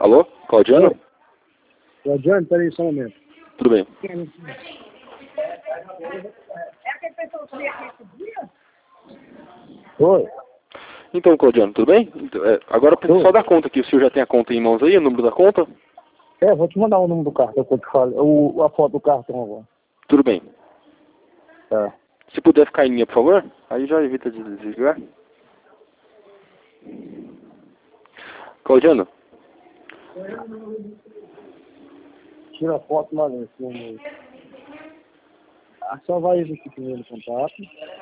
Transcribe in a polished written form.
Alô? Claudiano? Claudiano, peraí só um momento. Tudo bem. Oi. Então, Claudiano, tudo bem? Agora eu preciso só da conta aqui. O senhor já tem a conta em mãos aí, o número da conta? Vou te mandar o número do cartão que eu te falo, a foto do cartão agora. Tudo bem. Tá. Se puder ficar em linha, por favor, aí já evita de desligar. Claudiano? Tira a foto lá dentro. Só vai existir primeiro contato.